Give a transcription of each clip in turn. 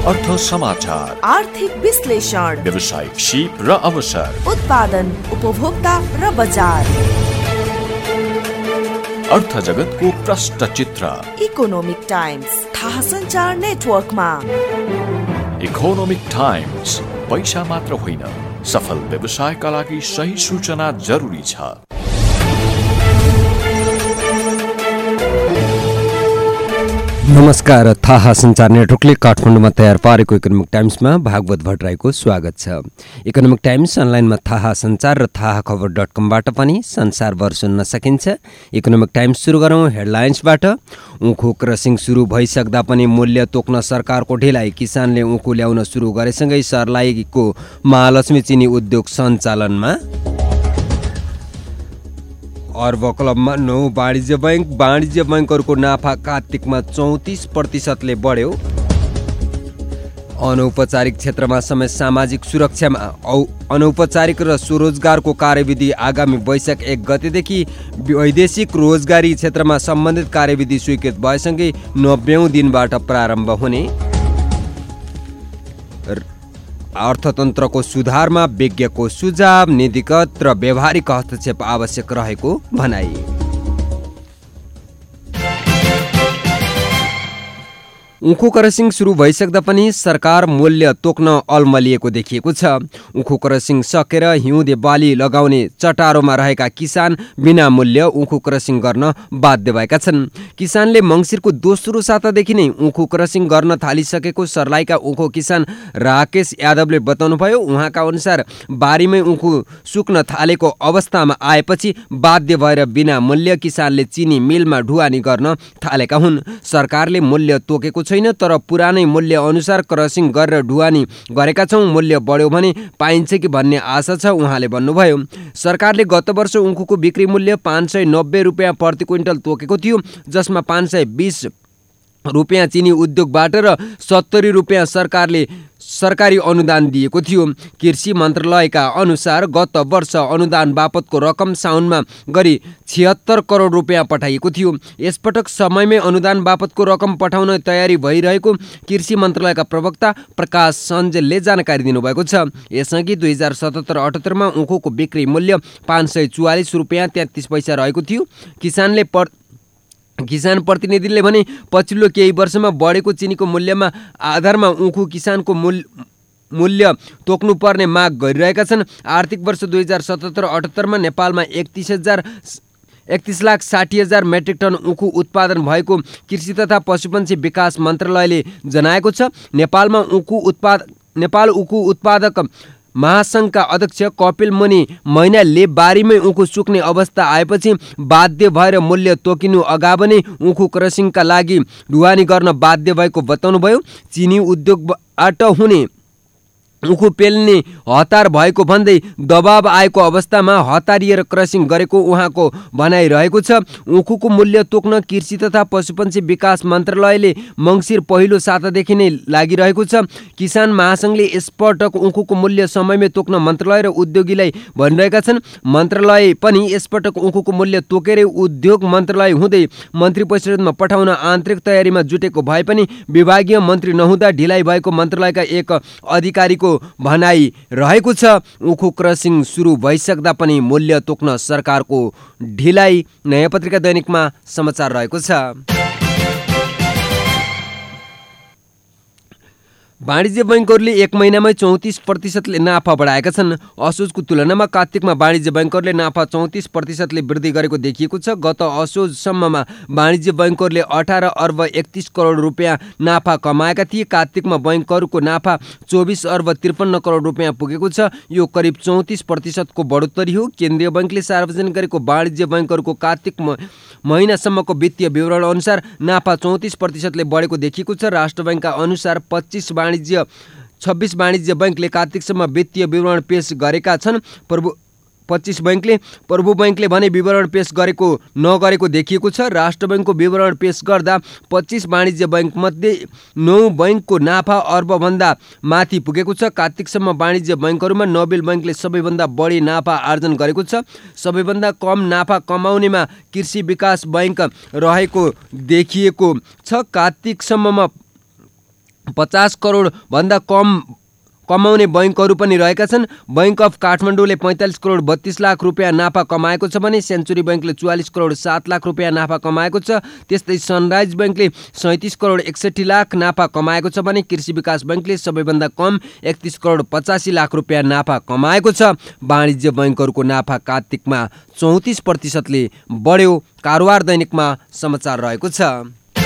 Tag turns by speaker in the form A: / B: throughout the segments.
A: अर्थ समाचार,
B: आर्थिक विश्लेषण,
A: व्यावसायिक सीप र अवसर,
B: उत्पादन, उपभोक्ता र बजार,
A: अर्थ जगतको प्रष्ट चित्र।
B: इकोनोमिक टाइम्स थाहा सञ्चार नेटवर्कमा।
A: इकोनोमिक टाइम्स, पैसा मात्र होइन, सफल व्यवसायका लागि सही सूचना जरुरी छ।
C: नमस्कार, थाहा सञ्चार नेटवर्कले काठमाडौँमा तयार पारेको इकोनोमिक टाइम्समा भागवत भट्टराईको स्वागत छ। इकोनोमिक टाइम्स अनलाइनमा थाहा सञ्चार र थाहा खबर.com-बाट पनि संसारभर सुन्न सकिन्छ। इकोनोमिक टाइम्स सुरु गरौँ हेडलाइन्सबाट। उँखु क्रसिङ सुरु भइसक्दा पनि मूल्य तोक्न सरकारको ढिलाइ, किसानले उँखु ल्याउन सुरु गरेसँगै सर्लाहीको महालक्ष्मी चिनी उद्योग सञ्चालनमा। अर्ब क्लबमा 9 वाणिज्य बैङ्कहरूको नाफा कार्तिकमा 34% बढ्यो। अनौपचारिक क्षेत्रमा समेत सामाजिक सुरक्षामा अनौपचारिक र स्वरोजगारको कार्यविधि आगामी वैशाख 1 गतेदेखि वैदेशिक रोजगारी क्षेत्रमा सम्बन्धित कार्यविधि स्वीकृत भएसँगै 90औं दिनबाट प्रारम्भ हुने। अर्थतन्त्रको सुधारमा विज्ञको सुझाव, नीतिगत र व्यवहारिक हस्तक्षेप आवश्यक रहेको भनाई। उँखु क्रसिङ सुरु भइसक्दा पनि सरकार मूल्य तोक्न अल्मलिएको देखिएको छ। उँखु क्रसिङ सकेर हिउँदे बाली लगाउने चटारोमा रहेका किसान बिना मूल्य उँखु क्रसिङ गर्न बाध्य भएका छन्। किसानले मङ्सिरको दोस्रो सातादेखि नै उँखु क्रसिङ गर्न थालिसकेको सर्लाहीका उँखु किसान राकेश यादवले बताउनुभयो। उहाँका अनुसार बारीमै उँखु सुक्न थालेको अवस्थामा आएपछि बाध्य भएर बिना मूल्य किसानले चिनी मिलमा ढुवानी गर्न थालेका हुन्। सरकारले मूल्य तोकेको छैन, तर पुरानै मूल्य अनुसार क्रसिङ गरेर ढुवानी गरेका छौँ। मूल्य बढ्यो भने पाइन्छ कि भन्ने आशा छ, उहाँले भन्नुभयो। सरकारले गत वर्ष उँखुको बिक्री मूल्य 590 रुपियाँ प्रति क्विन्टल तोकेको थियो, जसमा 520 रुपियाँ चिनी उद्योगबाट र 70 रुपियाँ सरकारले सरकारी अनुदान दिएको थियो। कृषि मन्त्रालयका अनुसार गत वर्ष अनुदान बापतको रकम साउनमा गरी 76 करोड रुपियाँ पठाइएको थियो। यसपटक समयमै अनुदान बापतको रकम पठाउन तयारी भइरहेको कृषि मन्त्रालयका प्रवक्ता प्रकाश सञ्जेलले जानकारी दिनुभएको छ। यसअघि 2077-78मा उँखुको बिक्री मूल्य 544 रुपियाँ 33 पैसा रहेको थियो। किसान प्रतिनिधिले भने पछिल्लो केही वर्षमा बढेको चिनीको मूल्यमा आधारमा उँखु किसानको मूल्य तोक्नुपर्ने माग गरिरहेका छन्। आर्थिक वर्ष 2077-78मा नेपालमा 31,60,000 मेट्रिक टन उँखु उत्पादन भएको कृषि तथा पशुपन्छी विकास मन्त्रालयले जनाएको छ। नेपाल उँखु उत्पादक महासङ्घका अध्यक्ष कपिल मुनि मैनालले बारीमै उँखु सुक्ने अवस्था आएपछि बाध्य भएर मूल्य तोकिनु अगावै नै उँखु क्रसिङका लागि ढुवानी गर्न बाध्य भएको बताउनुभयो। चिनी उद्योगबाट हुने उँखु पेल्ने हतार भएको भन्दै दबाब आएको अवस्थामा हतारिएर क्रसिङ गरेको उहाँको भनाइरहेको छ। उँखुको मूल्य तोक्न कृषि तथा पशुपन्छी विकास मन्त्रालयले मङ्सिर पहिलो सातादेखि नै लागिरहेको छ। किसान महासङ्घले यसपटक उँखुको मूल्य समयमै तोक्न मन्त्रालय र उद्योगीलाई भनिरहेका छन्। मन्त्रालय पनि यसपटक उँखुको मूल्य तोकेरै उद्योग मन्त्रालय हुँदै मन्त्री परिषदमा पठाउन आन्तरिक तयारीमा जुटेको भए पनि विभागीय मन्त्री नहुँदा ढिलाइ भएको मन्त्रालयका एक अधिकारीको भनाइ रहेको छ। उँखु क्रसिङ सुरु भइसक्दा पनि मूल्य तोक्न सरकारको ढिलाइ, नयाँ पत्रिका दैनिकमा समाचार रहेको छ। वाणिज्य बैङ्कहरूले 1 महिनामै 34% नाफा बढाएका छन्। असोजको तुलनामा कार्तिकमा वाणिज्य बैङ्कहरूले नाफा 34% वृद्धि गरेको देखिएको छ। गत असोजसम्ममा वाणिज्य बैङ्कहरूले 18 अर्ब 31 करोड रुपियाँ नाफा कमाएका थिए। कार्तिकमा बैङ्कहरूको नाफा 24 अर्ब 53 करोड रुपियाँ पुगेको छ। यो करिब 34% को बढोत्तरी हो। केन्द्रीय बैङ्कले सार्वजनिक गरेको वाणिज्य बैङ्कहरूको कार्तिक महिनासम्मको वित्तीय विवरण अनुसार नाफा 34% बढेको देखिएको छ। राष्ट्र बैङ्कका अनुसार 26 वाणिज्य बैङ्कले कार्तिकसम्म वित्तीय विवरण पेश गरेका छन्। 25 बैङ्कले प्रभु बैङ्कले भने विवरण पेश नगरेको देखिएको छ। राष्ट्र बैङ्कको विवरण पेश गर्दा 25 वाणिज्य बैङ्क मध्ये 9 बैङ्कको नाफा अर्बभन्दा माथि पुगेको छ। कार्तिकसम्म वाणिज्य बैङ्कहरूमा नोबेल बैङ्कले सबैभन्दा बढी नाफा आर्जन गरेको छ। सबैभन्दा कम नाफा कमाउनेमा कृषि विकास बैङ्क रहेको देखिएको छ। 50 करोड भन्दा कम कमाउने बैंकहरू पनि रहेका छन्। बैंक अफ काठमाडौँले 45 करोड 32 लाख रुपियाँ नाफा कमाएको छ भने सेन्चुरी बैंकले 44 करोड 7 लाख रुपियाँ नाफा कमाएको छ। त्यस्तै सनराइज बैंकले 37 करोड 61 लाख नाफा कमाएको छ भने कृषि विकास बैंकले सबैभन्दा कम 31 करोड 85 लाख रुपियाँ नाफा कमाएको छ। वाणिज्य बैंकहरूको नाफा कार्तिकमा 34% बढ्यो। कारोबार दैनिकमा समाचार रहेको छ।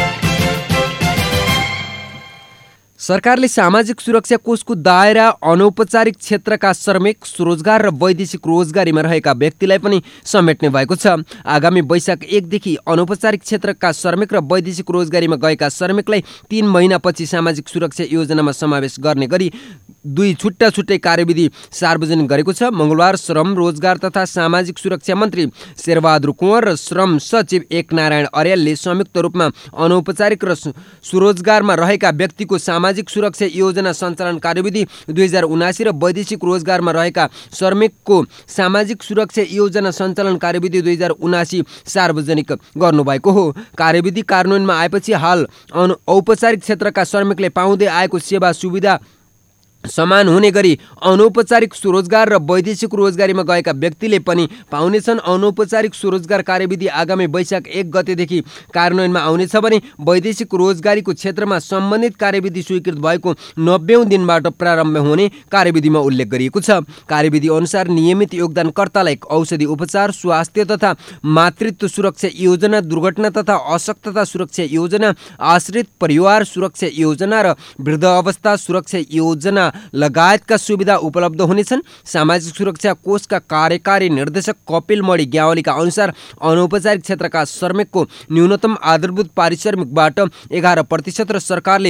C: सरकारले सामाजिक सुरक्षा कोषको दायरा अनौपचारिक क्षेत्रका श्रमिक, स्वरोजगार र वैदेशिक रोजगारीमा रहेका व्यक्तिलाई पनि समेट्ने भएको छ। आगामी वैशाख 1 देखि अनौपचारिक क्षेत्रका श्रमिक र वैदेशिक रोजगारीमा गएका श्रमिकलाई 3 महिनापछि सामाजिक सुरक्षा योजनामा समावेश गर्ने गरी 2 छुट्टै कार्यविधि सार्वजनिक गरेको छ। मंगलबार श्रम, रोजगार तथा सामाजिक सुरक्षा मन्त्री शेरबहादुर कुँवर र श्रम सचिव एकनारायण अर्यालले संयुक्त रूपमा अनौपचारिक र स्वरोजगारमा रहेका व्यक्तिको सामाजिक सुरक्षा योजना सञ्चालन कार्यविधि 2079 र वैदेशिक रोजगारमा रहेका श्रमिकको सामाजिक सुरक्षा योजना सञ्चालन कार्यविधि 2079 सार्वजनिक गर्नुभएको हो। कार्यविधि कार्यान्वयनमा आएपछि हाल औपचारिक क्षेत्रका श्रमिकले पाउँदै आएको सेवा सुविधा समान हुने गरी अनौपचारिक स्वरोजगार र वैदेशिक रोजगारीमा गएका व्यक्तिले पनि पाउनेछन्। अनौपचारिक स्वरोजगार कार्यविधि आगामी वैशाख 1 गतेदेखि कार्यान्वयनमा आउनेछ भने वैदेशिक रोजगारीको क्षेत्रमा सम्बन्धित कार्यविधि स्वीकृत भएको 90औं दिनबाट प्रारम्भ हुने कार्यविधिमा उल्लेख गरिएको छ। कार्यविधि अनुसार नियमित योगदानकर्तालाई औषधि उपचार, स्वास्थ्य तथा मातृत्व सुरक्षा योजना, दुर्घटना तथा अशक्तता सुरक्षा योजना, आश्रित परिवार सुरक्षा योजना र वृद्ध अवस्था सुरक्षा योजना लगायतका सुविधा उपलब्ध हुनेछन्। सामाजिक सुरक्षा कोषका कार्यकारी निर्देशक कपिल मणि ग्यावालीका अनुसार अनौपचारिक क्षेत्रका श्रमिकको न्यूनतम आधारभूत पारिश्रमिकबाट 11% र सरकारले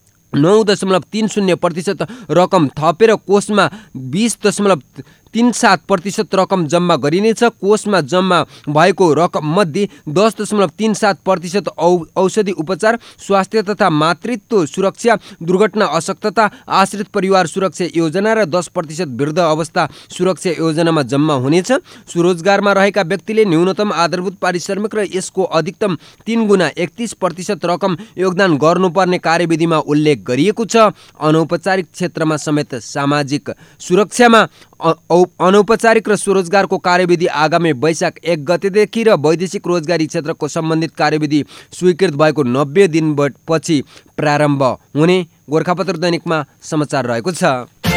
C: 9.30% रकम थपेर कोषमा 20.37% रकम जम्मा गरिनेछ। कोषमा जम्मा भएको रकम मध्ये 10.37% औषधि उपचार, स्वास्थ्य तथा मातृत्व सुरक्षा, दुर्घटना अशक्तता, आश्रित परिवार सुरक्षा योजना र 10% वृद्ध अवस्था सुरक्षा योजनामा जम्मा हुनेछ। स्वरोजगारमा रहेका व्यक्तिले न्यूनतम आधारभूत पारिश्रमिक र यसको अधिकतम 3 गुणा 31% रकम योगदान गर्नुपर्ने कार्यविधिमा उल्लेख गरिएको छ। अनौपचारिक क्षेत्रमा समेत सामाजिक सुरक्षामा अनौपचारिक र स्वरोजगारको कार्यविधि आगामी वैशाख 1 गतेदेखि र वैदेशिक रोजगारी क्षेत्रको सम्बन्धित कार्यविधि स्वीकृत भएको 90 दिनपछि प्रारम्भ हुने गोरखापत्र दैनिकमा समाचार रहेको छ।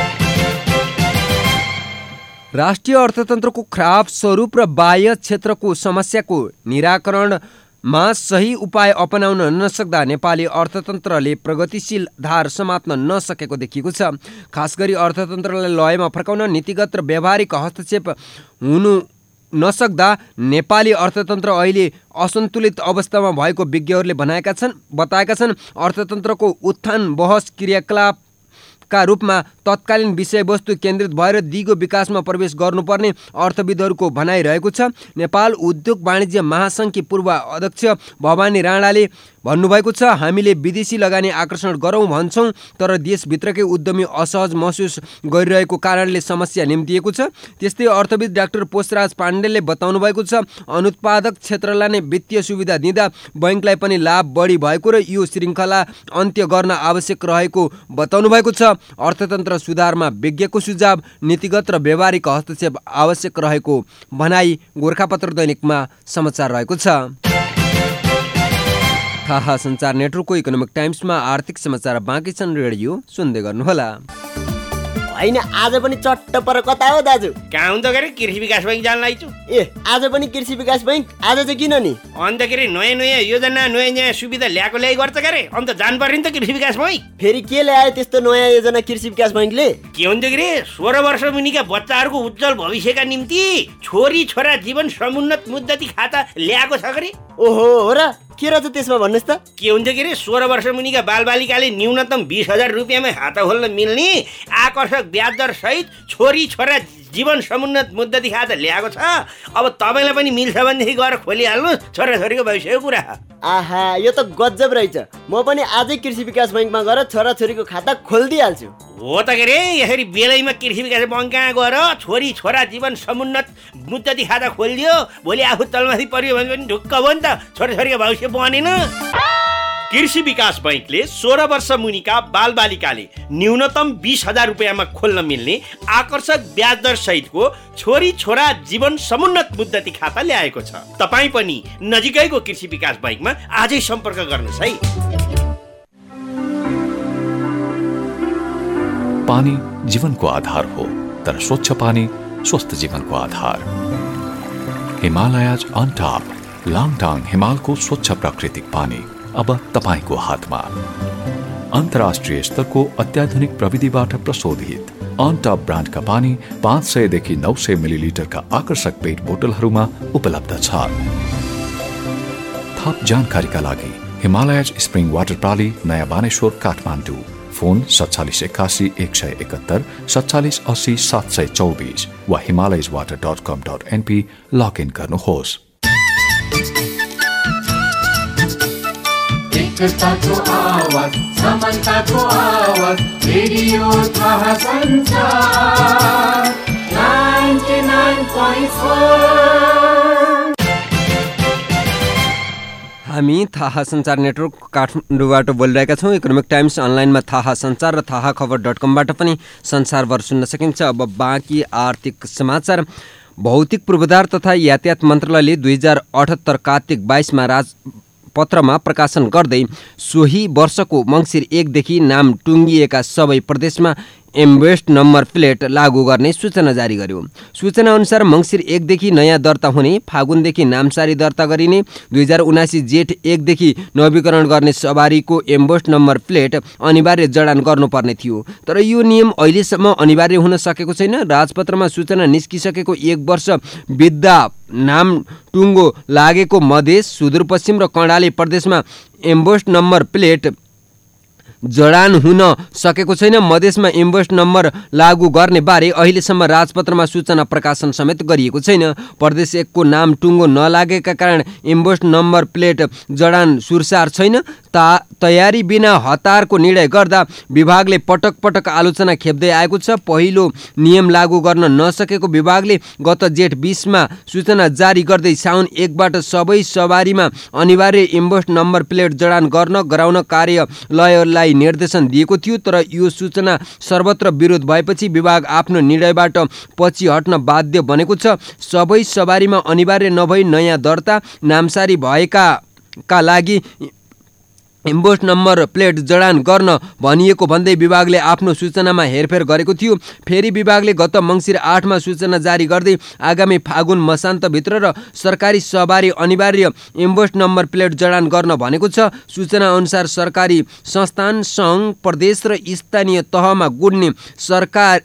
C: राष्ट्रिय अर्थतन्त्रको खराब स्वरूप र बाह्य क्षेत्रको समस्याको निराकरणमा सही उपाय अपनाउन नसक्दा नेपाली अर्थतन्त्रले प्रगतिशील धार समात्न नसकेको देखिएको छ। खास गरी अर्थतन्त्रलाई लयमा फर्काउन नीतिगत र व्यावहारिक हस्तक्षेप हुनु नसक्दा नेपाली अर्थतन्त्र अहिले असन्तुलित अवस्थामा भएको विज्ञहरूले बताएका छन्। अर्थतन्त्रको उत्थान बहस क्रियाकलापका रूपमा तत्कालीन विषयवस्तु केन्द्रित भएर दिगो विकासमा प्रवेश गर्नुपर्ने अर्थविदहरूको भनाइरहेको छ। नेपाल उद्योग वाणिज्य महासङ्घकी पूर्व अध्यक्ष भवानी राणाले भन्नुभएको छ, हामीले विदेशी लगानी आकर्षण गरौँ भन्छौँ तर देशभित्रकै उद्यमी असहज महसुस गरिरहेको कारणले समस्या निम्तिएको छ। त्यस्तै अर्थविद डाक्टर पोषराज पाण्डेले बताउनु भएको छ, अनुत्पादक क्षेत्रलाई नै वित्तीय सुविधा दिँदा बैंकलाई पनि लाभ बढी भएको र यो श्रृङ्खला अन्त्य गर्न आवश्यक रहेको बताउनु भएको छ। अर्थतन्त्र सुधारमा विज्ञको सुझाव, नीतिगत र व्यावहारिक हस्तक्षेप आवश्यक रहेको भनाई गोरखापत्र दैनिकमा समाचार रहेको छ। थाहा सञ्चार नेटवर्कको इकोनोमिक टाइम्समा आर्थिक समाचार बाँकी छन्, रेडियो सुन्दै गर्नुहोला।
D: होइन आज पनि चट्ट पर कता हो दाजु?
E: कहाँ हुन्छ के अरे कृषि विकास बैंक जान लाग्छु।
D: ए आज पनि कृषि विकास बैंक? आज चाहिँ किन नि?
E: अन्त के अरे नयाँ नयाँ योजना नयाँ नयाँ सुविधा ल्याएको ल्याइ गर्छ के अरे, अन्त जानु पर्यो नि त कृषि विकास बैंक।
D: फेरि के ल्यायो त्यस्तो नयाँ योजना कृषि विकास बैंकले?
E: के हुन्छ के अरे 16 वर्ष मुनिका बच्चाहरूको उज्जवल भविष्यका निम्ति छोरी छोरा जीवन समुन्नत मुद्दती खाता ल्याएको छ के।
D: ओहो हो र, के रहेछ त्यसमा भन्नुहोस् त?
E: के हुन्छ के अरे 16 वर्ष मुनिका बालबालिकाले न्यूनतम 20,000 रुपियाँमा खाता खोल्न मिल्ने आकर्षक ब्याज दर सहित छोरी छोरा जीवन समुन्नत मुद्दती खाता ल्याएको छ। अब तपाईँलाई पनि मिल्छ भनेदेखि गएर खोलिहाल्नुहोस् छोराछोरीको भविष्यको कुरा।
D: आहा यो त गजब रहेछ, म पनि आजै कृषि विकास बैंकमा गएर छोराछोरीको खाता खोलिदिइहाल्छु।
E: हो त के अरे यसरी बेलैमा कृषि विकास बैंक कहाँ गएर छोरी छोरा जीवन समुन्नत मुद्दती खाता खोलिदियो, भोलि आफू तलमाथि परियो भने पनि ढुक्क भयो नि त, छोराछोरीको भविष्य बनेन। कृषि विकास बैंकले 16 वर्ष मुनिका बालबालिकाले न्यूनतम 20,000 रुपियाँमा खोल्न मिल्ने आकर्षक ब्याज दर सहितको छोरी छोरा जीवन समुन्नत मुद्दती खाता ल्याएको छ। तपाईँ पनि नजिकैको कृषि विकास बैंकमा आजै सम्पर्क गर्नुहोस् है।
A: पानी जीवनको आधार हो, तर स्वच्छ पानी स्वस्थ जीवनको आधार। हिमालयज अन टप लाङटाङ हिमालको स्वच्छ प्राकृतिक पानी अब तपाईको हातमा। अन्तर्राष्ट्रिय स्तरको अत्याधुनिक प्रविधिबाट प्रशोधित अन टप ब्रान्डका पानी 500 देखि 900 मिलिलिटरका आकर्षक पेट बोतलहरूमा उपलब्ध छ। थप जानकारीका लागि हिमालयज स्प्रिङ वाटर प्राली, नयाँ बानेश्वर, काठमाडौँ। फोन 4781 171 47 80 724 वा himalayaswater.com.np लगइन गर्नुहोस्।
F: एकताको आवाज, समानताको आवाज, रेडियो थाहा सञ्चार 99.4।
C: हामी थाहा सञ्चार नेटवर्क काठमाडौँबाट बोलिरहेका छौँ। इकोनोमिक टाइम्स अनलाइनमा थाहा सञ्चार र थाहाखबर.com-बाट पनि संसारभर सुन्न सकिन्छ। अब बाँकी आर्थिक समाचार। भौतिक पूर्वाधार तथा यातायात मन्त्रालयले 2078 कार्तिक 22मा राजपत्रमा प्रकाशन गर्दै सोही वर्षको मङ्सिर 1 देखि नाम टुङ्गिएका सबै प्रदेशमा एम्बेस्ड नम्बर प्लेट लागू गर्ने सूचना जारी गर्यो। सूचना अनुसार मङ्सिर 1 देखि नयाँ दर्ता हुने, फागुनदेखि नामसारी दर्ता गरिने, 2079 जेठ 1 देखि नवीकरण गर्ने सवारीको एम्बेस्ड नम्बर प्लेट अनिवार्य जडान गर्नुपर्ने थियो। तर यो नियम अहिलेसम्म अनिवार्य हुन सकेको छैन। राजपत्रमा सूचना निस्किसकेको 1 वर्ष बित्दा नाम टुङ्गो लागेको मधेस, सुदूरपश्चिम र कर्णाली प्रदेशमा एम्बेस्ड नम्बर प्लेट जडान हुन सकेको छैन। मधेसमा एम्बेस्ड नम्बर लागू गर्ने बारे अहिलेसम्म राजपत्रमा सूचना प्रकाशन समेत गरिएको छैन। प्रदेश 1 को नाम टुङ्गो नलागेका कारण एम्बेस्ड नम्बर प्लेट जडान सुरसार छैन। तयारी बिना हतारको निर्णय गर्दा विभागले पटक पटक आलोचना खेप्दै आएको छ। पहिलो नियम लागू गर्न नसकेको विभागले गत जेठ 20मा सूचना जारी गर्दै साउन 1बाट सबै सवारीमा अनिवार्य एम्बेस्ड नम्बर प्लेट जडान गराउन कार्यालयलाई निर्देशन दिएको थियो। तर यो सूचना सर्वत्र विरोध भएपछि विभाग आफ्नो निर्णयबाट पछि हट्न बाध्य बनेको छ। सबै सवारीमा अनिवार्य नभई नयाँ दर्ता नामसारी भएका लागि एम्बेस्ड नम्बर प्लेट जडान गर्न भनिएको भन्दै विभागले आफ्नो सूचनामा हेरफेर गरेको थियो। फेरि विभागले गत मङ्सिर 8मा सूचना जारी गर्दै आगामी फागुन मसान्तभित्र र सरकारी सवारी अनिवार्य एम्बेस्ड नम्बर प्लेट जडान गर्न भनेको छ। सूचना अनुसार सरकारी संस्थान, सङ्घ, प्रदेश र स्थानीय तहमा गुड्ने सरकारी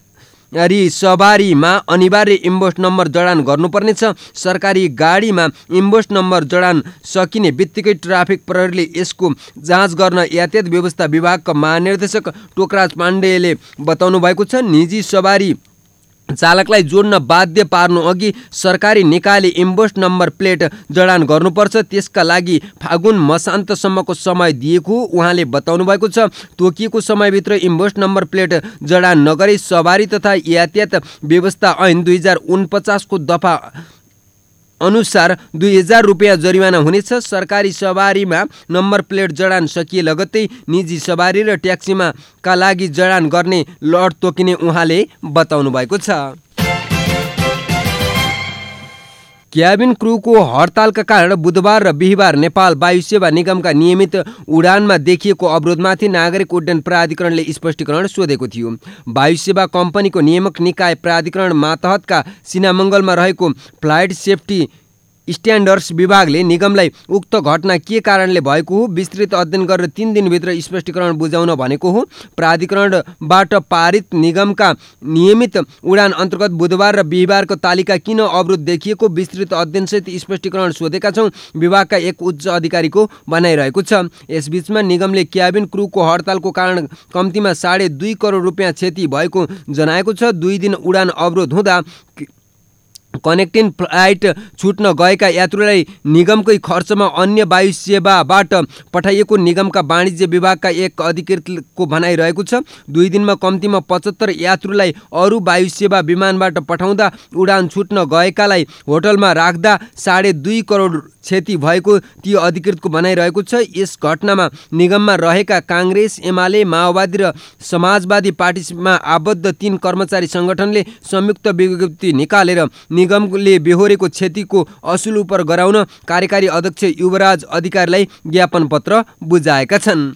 C: सवारीमा अनिवार्य एम्बेस्ड नम्बर जडान गर्नुपर्नेछ। सरकारी गाडीमा एम्बेस्ड नम्बर जडान सकिने बित्तिकै ट्राफिक प्रहरीले यसको जाँच गर्न यातायात व्यवस्था विभागका महानिर्देशक टोकराज पाण्डेले बताउनु भएको छ। निजी सवारी चालकलाई जोड्न बाध्य पार्नु अघि सरकारी निकायले एम्बेस्ड नम्बर प्लेट जडान गर्नुपर्छ। त्यसका लागि फागुन मसान्तसम्मको समय दिएको उहाँले बताउनु भएको छ। तोकिएको समयभित्र एम्बेस्ड नम्बर प्लेट जडान नगरी सवारी तथा यातायात व्यवस्था ऐन 2049 को दफा अनुसार 2000 रुपियाँ जरिवाना हुनेछ। सरकारी सवारीमा नम्बर प्लेट जडान सकिए लगत्तै निजी सवारी र ट्याक्सीमा का लागि जडान गर्ने लड तोकिने उहाँले बताउनु भएको छ। क्याबिन क्रूको हडतालका कारण बुधबार र बिहिबार नेपाल वायु सेवा निगमका नियमित उडानमा देखिएको अवरोधमाथि नागरिक उड्डयन प्राधिकरणले स्पष्टीकरण सोधेको थियो। वायु सेवा कम्पनीको नियामक निकाय प्राधिकरण मातहतका सिनामङ्गलमा रहेको फ्लाइट सेफ्टी स्ट्यान्डर्ड्स विभागले निगमलाई उक्त घटना के कारणले भएको हो विस्तृत अध्ययन गरेर 3 दिनभित्र स्पष्टीकरण बुझाउन भनेको हो। प्राधिकरणबाट पारित निगमका नियमित उडान अन्तर्गत बुधबार र बिहिबारको तालिका किन अवरोध देखिएको विस्तृत अध्ययनसहित स्पष्टीकरण सोधेका छौँ, विभागका एक उच्च अधिकारीको भनाइरहेको छ। यसबीचमा निगमले क्याबिन क्रूको हडतालको कारण कम्तीमा 2.5 करोड रुपियाँ क्षति भएको जनाएको छ। 2 दिन उडान अवरोध हुँदा कनेक्टिङ फ्लाइट छुट्न गएका यात्रुलाई निगमकै खर्चमा अन्य वायु सेवाबाट पठाइएको निगमका वाणिज्य विभागका एक अधिकृतको भनाइरहेको छ। 2 दिनमा कम्तीमा 75 यात्रुलाई अरू वायु सेवा विमानबाट पठाउँदा उडान छुट्न गएकालाई होटलमा राख्दा 2.5 करोड क्षति भएको ती अधिकृतको भनाइरहेको छ। यस घटनामा निगममा रहेका काङ्ग्रेस, एमाले, माओवादी र समाजवादी पार्टीमा आबद्ध 3 कर्मचारी सङ्गठनले संयुक्त विज्ञप्ति निकालेर निगमले बेहोरेको क्षतिको असुल उपर गराउन कार्यकारी अध्यक्ष युवराज अधिकारीलाई ज्ञापन पत्र बुझाएका छन्।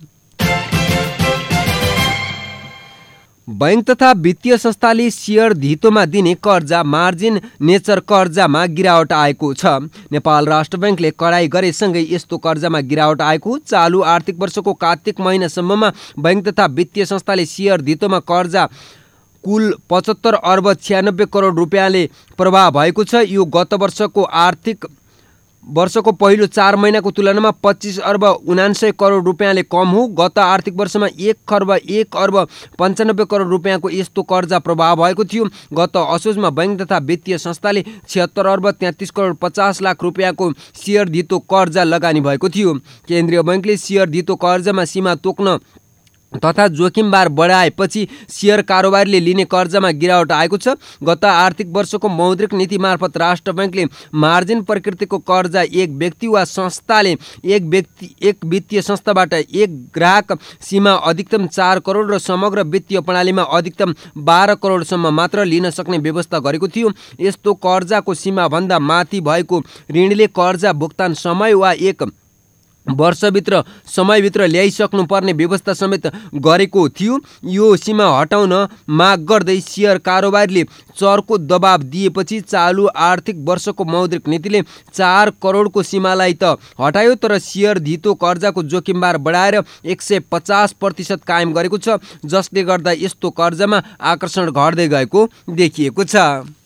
C: बैंक तथा वित्तीय संस्थाले सेयर धितोमा दिने कर्जा मार्जिन नेचर कर्जामा गिरावट आएको छ। नेपाल राष्ट्र बैंकले कडाई गरेसँगै यस्तो कर्जामा गिरावट आएको। चालु आर्थिक वर्षको कार्तिक महिनासम्ममा बैंक तथा वित्तीय संस्थाले सेयर धितोमा कर्जा कुल 75 अर्ब 96 करोड रुपियाँले प्रवाह भएको छ। यो गत वर्षको आर्थिक वर्षको पहिलो 4 महिनाको तुलनामा 25 अर्ब 79 करोड रुपियाँले कम हो। गत आर्थिक वर्षमा 1 अर्ब 95 करोड रुपियाँको यस्तो कर्जा प्रवाह भएको थियो। गत असोजमा बैंक तथा वित्तीय संस्थाले 76 अर्ब 33 करोड 50 लाख रुपियाँको सेयर धितो कर्जा लगानी भएको थियो। केन्द्रीय बैंकले सेयर धितो कर्जामा सीमा तोक्न तथा जोखिम बार बढाएपछि सेयर कारोबारीले लिने कर्जामा गिरावट आएको छ। गत आर्थिक वर्षको मौद्रिक नीति मार्फत राष्ट्र बैंकले मार्जिन प्रकृतिको कर्जा एक व्यक्ति वा संस्थाले एक वित्तीय संस्थाबाट एक ग्राहक सीमा अधिकतम 4 करोड र समग्र वित्तीय प्रणालीमा अधिकतम 12 करोडसम्म मात्र लिन सक्ने व्यवस्था गरेको थियो। यस्तो कर्जाको सीमाभन्दा माथि भएको ऋणले कर्जा भुक्तान समय वा 1 वर्षभित्र समयभित्र ल्याइसक्नुपर्ने व्यवस्था समेत गरेको थियो। यो सीमा हटाउन माग गर्दै सेयर कारोबारीले चर्को दबाब दिएपछि चालु आर्थिक वर्षको मौद्रिक नीतिले 4 करोडको सीमालाई त हटायो, तर सेयर धितो कर्जाको जोखिमबार बढाएर 150% कायम गरेको छ, जसले गर्दा यस्तो कर्जामा आकर्षण घट्दै गएको देखिएको छ।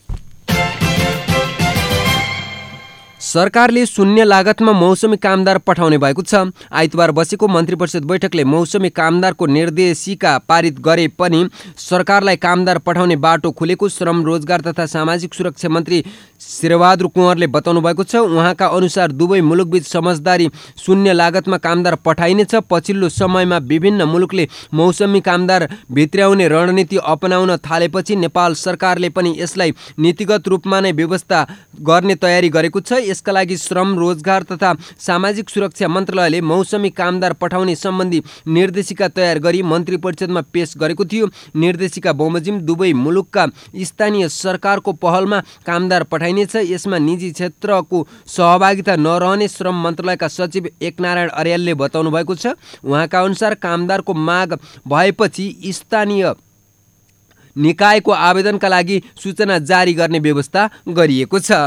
C: सरकारले शून्य लागतमा मौसमी कामदार पठाउने भएको छ। आइतबार बसेको मन्त्री परिषद बैठकले मौसमी कामदारको निर्देशिका पारित गरे पनि सरकारलाई कामदार पठाउने बाटो खुलेको श्रम रोजगार तथा सामाजिक सुरक्षा मन्त्री शेरबहादुर कुँवरले बताउनु भएको छ। उहाँका अनुसार दुवै मुलुकबीच समझदारी शून्य लागतमा कामदार पठाइनेछ। पछिल्लो समयमा विभिन्न मुलुकले मौसमी कामदार भित्र्याउने रणनीति अपनाउन थालेपछि नेपाल सरकारले पनि यसलाई नीतिगत रूपमा नै व्यवस्था गर्ने तयारी गरेको छ। यसका लागि श्रम रोजगार तथा सामाजिक सुरक्षा मन्त्रालयले मौसमी कामदार पठाउने सम्बन्धी निर्देशिका तयार गरी मन्त्री परिषदमा पेश गरेको थियो। निर्देशिका बमोजिम दुवै मुलुकका स्थानीय सरकारको पहलमा कामदार पठाइनेछ। यसमा निजी क्षेत्रको सहभागिता नरहने श्रम मन्त्रालयका सचिव एकनारायण अर्यालले बताउनु भएको छ। उहाँका अनुसार कामदारको माग भएपछि स्थानीय निकायको आवेदनका लागि सूचना जारी गर्ने व्यवस्था गरिएको छ।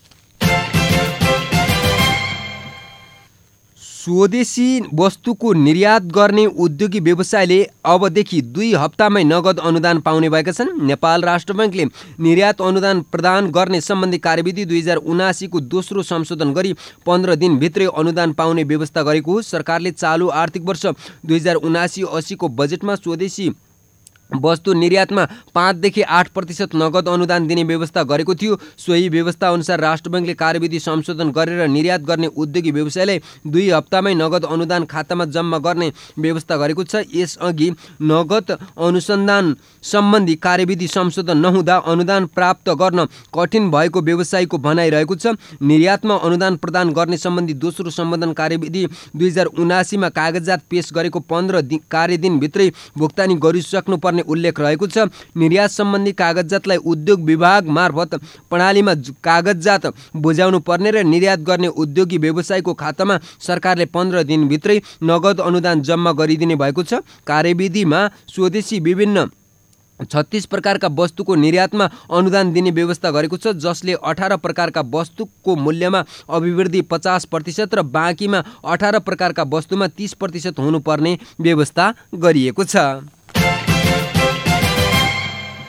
C: स्वदेशी वस्तुको निर्यात गर्ने उद्योगी व्यवसायले अबदेखि 2 हप्तामै नगद अनुदान पाउने भएका छन्। नेपाल राष्ट्र बैंकले निर्यात अनुदान प्रदान गर्ने सम्बन्धी कार्यविधि 2079 को दोस्रो संशोधन गरी 15 दिनभित्रै अनुदान पाउने व्यवस्था गरेको हो। सरकारले चालु आर्थिक वर्ष 2079-80 को बजेटमा स्वदेशी वस्तु निर्यातमा 5 देखि 8% नगद अनुदान दिने व्यवस्था गरेको थियो। सोही व्यवस्था अनुसार राष्ट्र बैंकले कार्यविधि संशोधन गरेर निर्यात गर्ने उद्योगी व्यवसायलाई 2 हप्तामै नगद अनुदान खातामा जम्मा गर्ने व्यवस्था गरेको छ। यसअघि नगद अनुसन्धान सम्बन्धी कार्यविधि संशोधन नहुँदा अनुदान प्राप्त गर्न कठिन भएको व्यवसायीको भनाइरहेको छ। निर्यातमा अनुदान प्रदान गर्ने सम्बन्धी दोस्रो सम्बोधन कार्यविधि 2079 मा कागजात पेश गरेको 15 कार्यदिनभित्रै भुक्तानी गरिसक्नुपर्ने उल्लेख रहेको छ। निर्यात सम्बन्धी कागजातलाई उद्योग विभाग मार्फत प्रणालीमा कागजात बुझाउनु पर्ने र निर्यात गर्ने उद्योगी व्यवसायको खातामा सरकारले 15 दिनभित्रै नगद अनुदान जम्मा गरिदिने भएको छ। कार्यविधिमा स्वदेशी विभिन्न 36 प्रकारका वस्तुको निर्यातमा अनुदान दिने व्यवस्था गरेको छ, जसले 18 प्रकारका वस्तुको मूल्यमा अभिवृद्धि 50% र बाँकीमा 18 प्रकारका वस्तुमा 30% हुनुपर्ने व्यवस्था गरिएको छ।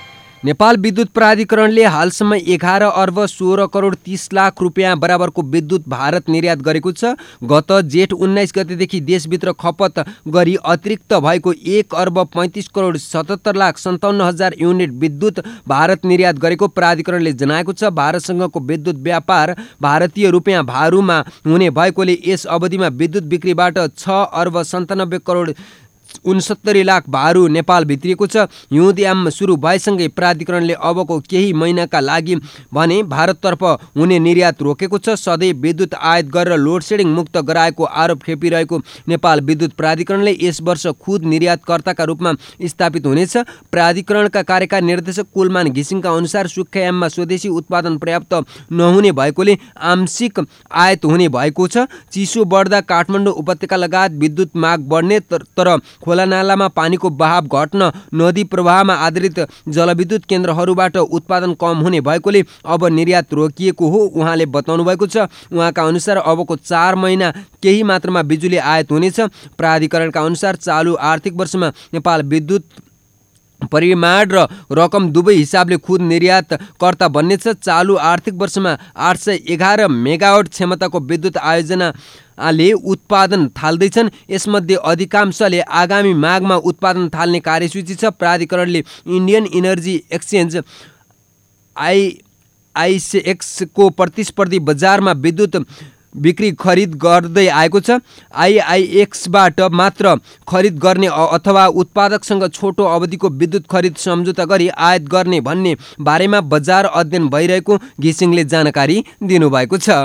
C: नेपाल विद्युत प्राधिकरणले हालसम्म 11 अर्ब 16 करोड 30 लाख रुपियाँ बराबरको विद्युत भारत निर्यात गरेको छ। गत जेठ 19 गतेदेखि देशभित्र खपत गरी अतिरिक्त भएको 1 अर्ब 35 करोड 77 लाख 57 हजार युनिट विद्युत भारत निर्यात गरेको प्राधिकरणले जनाएको छ। भारतसँगको विद्युत व्यापार भारतीय रुपियाँ भारूमा हुने भएकोले यस अवधिमा विद्युत बिक्रीबाट 6 अर्ब 97 करोड 69 लाख भारू नेपाल भित्रिएको छ। हिउँदयाम सुरु भएसँगै प्राधिकरणले अबको केही महिनाका लागि भने भारततर्फ हुने निर्यात रोकेको छ। सधैँ विद्युत आयात गरेर लोडसेडिङ मुक्त गराएको आरोप खेपिरहेको नेपाल विद्युत प्राधिकरणले यस वर्ष खुद निर्यातकर्ताका रूपमा स्थापित हुनेछ। प्राधिकरणका कार्यकारी निर्देशक कुलमान घिसिङका अनुसार सुक्खायाममा स्वदेशी उत्पादन पर्याप्त नहुने भएकोले आंशिक आयात हुने भएको छ। चिसो बढ्दा काठमाडौँ उपत्यका लगायत विद्युत माग बढ्ने तर खोलानालामा पानीको बहाव घट्न नदी प्रवाहमा आधारित जलविद्युत केन्द्रहरूबाट उत्पादन कम हुने भएकोले अब निर्यात रोकिएको हो उहाँले बताउनु भएको छ। उहाँका अनुसार अबको 4 महिना केही मात्रामा बिजुली आयात हुनेछ। प्राधिकरणका अनुसार चालु आर्थिक वर्षमा नेपाल विद्युत परिमाण र रकम दुवै हिसाबले खुद निर्यातकर्ता बन्नेछ। चालु आर्थिक वर्षमा 811 मेगावाट क्षमताको विद्युत आयोजनाले उत्पादन थाल्दैछन्। यसमध्ये अधिकांशले आगामी माघमा उत्पादन थाल्ने कार्यसूची छ। प्राधिकरणले इन्डियन इनर्जी एक्सचेन्ज आइएक्स को प्रतिस्पर्धी बजारमा विद्युत बिक्री खरिद गर्दै आएको छ। आइएक्सबाट मात्र खरिद गर्ने अथवा उत्पादकसँग छोटो अवधिको विद्युत खरिद सम्झौता गरी आयात गर्ने भन्ने बारेमा बजार अध्ययन भइरहेको घिसिङले जानकारी दिनुभएको छ।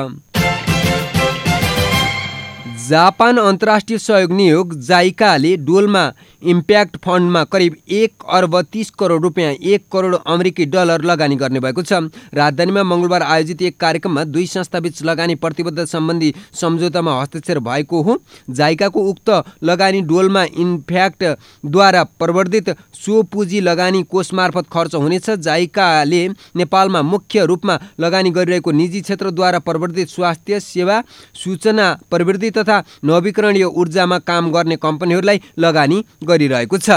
C: जापान अन्तर्राष्ट्रिय सहयोग नियोग जाइकाले डोल्मा इम्प्याक्ट फन्डमा करिब 1 अर्ब 30 करोड रुपियाँ 1 करोड अमेरिकी डलर लगानी गर्ने भएको छ। राजधानीमा मङ्गलबार आयोजित एक कार्यक्रममा दुई संस्थाबीच लगानी प्रतिबद्धता सम्बन्धी सम्झौतामा हस्ताक्षर भएको हो। जाइकाको उक्त लगानी डोल्मा इम्प्याक्टद्वारा प्रवर्धित सो पुँजी लगानी कोष मार्फत खर्च हुनेछ। जाइकाले नेपालमा मुख्य रूपमा लगानी गरिरहेको निजी क्षेत्रद्वारा प्रवर्धित स्वास्थ्य सेवा, सूचना प्रविधि तथा नवीकरणीय ऊर्जामा काम गर्ने कम्पनीहरूलाई लगानी गरिरहेको छ।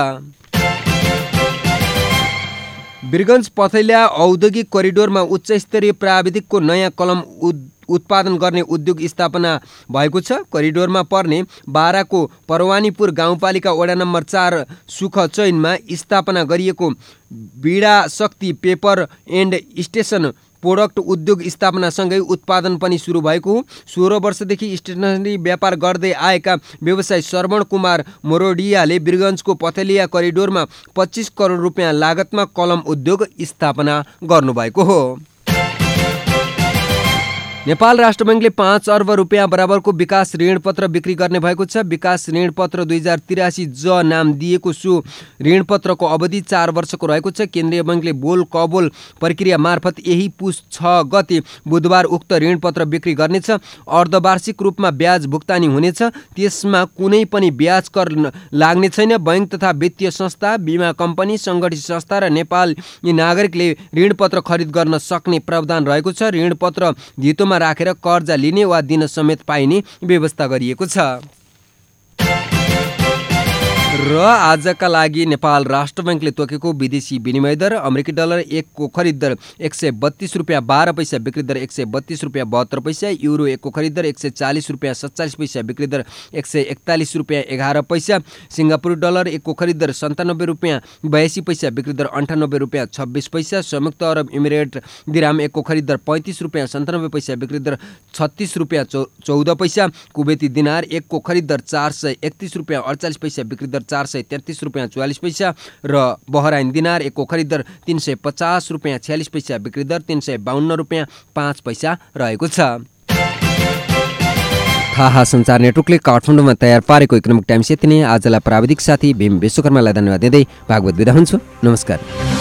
C: वीरगञ्ज पथैला औद्योगिक करिडोरमा उच्च स्तरीय प्राविधिकको नयाँ कलम उत्पादन गर्ने उद्योग स्थापना भएको छ। करिडोरमा पर्ने बाराको परवानीपुर गाउँपालिका वडा नम्बर 4 सुखचैनमा स्थापना गरिएको बिडा शक्ति पेपर एन्ड स्टेसन प्रोडक्ट उद्योग स्थापनासँगै उत्पादन पनि सुरु भएको हो। 16 वर्षदेखि स्टेसनरी व्यापार गर्दै आएका व्यवसायी श्रवण कुमार मोरोडियाले वीरगञ्जको पथलिया करिडोरमा 25 करोड रुपियाँ लागतमा कलम उद्योग स्थापना गर्नुभएको हो। नेपाल राष्ट्र बैङ्कले 5 अर्ब रुपियाँ बराबरको विकास ऋणपत्र बिक्री गर्ने भएको छ। विकास ऋणपत्र 2083 ज नाम दिएको सो ऋणपत्रको अवधि 4 वर्षको रहेको छ। केन्द्रीय बैङ्कले बोल कबोल प्रक्रिया मार्फत यही पुस 6 गते बुधबार उक्त ऋणपत्र बिक्री गर्नेछ। अर्धवार्षिक रूपमा ब्याज भुक्तानी हुनेछ। त्यसमा कुनै पनि ब्याज कर लाग्ने छैन। बैङ्क तथा वित्तीय संस्था, बीमा कम्पनी, सङ्गठित संस्था र नेपाली नागरिकले ऋणपत्र खरिद गर्न सक्ने प्रावधान रहेको छ। ऋणपत्र धितोमा राखेर कर्जा लिने वा दिन समेत पाइने व्यवस्था गरिएको छ। र आजका लागि नेपाल राष्ट्र बैङ्कले तोकेको विदेशी विनिमय दर अमेरिकी डलर 1 को खरिद दर 132 रुपियाँ 12 पैसा, बिक्री दर 132 रुपियाँ 72 पैसा। युरो 1 को खरिद दर 140 रुपियाँ 47 पैसा, बिक्री दर 141 रुपियाँ 11 पैसा। सिङ्गापुर डलर 1 को खरिद दर 97 रुपियाँ 82 पैसा, बिक्री दर 98 रुपियाँ 26 पैसा। संयुक्त अरब इमिरेट दिराम 1 को खरिद दर 35 रुपियाँ 97 पैसा, बिक्री दर 36 रुपियाँ 14 पैसा। कुवेती दिनार 1 को खरिद दर 431 रुपियाँ 48 पैसा, बिक्री दर 433 रुपियाँ 44 पैसा र बहराइन दिनार 1 को खरिद दर 350 रुपियाँ 46 पैसा, बिक्री दर 352 रुपियाँ 5 पैसा रहेको छ। थाहा सञ्चार नेटवर्कले काठमाडौँमा तयार पारेको इकोनोमिक टाइम्स यति नै। आजलाई प्राविधिक साथी भीम विश्वकर्मालाई धन्यवाद दिँदै भागवत बिदा हुन्छु। नमस्कार।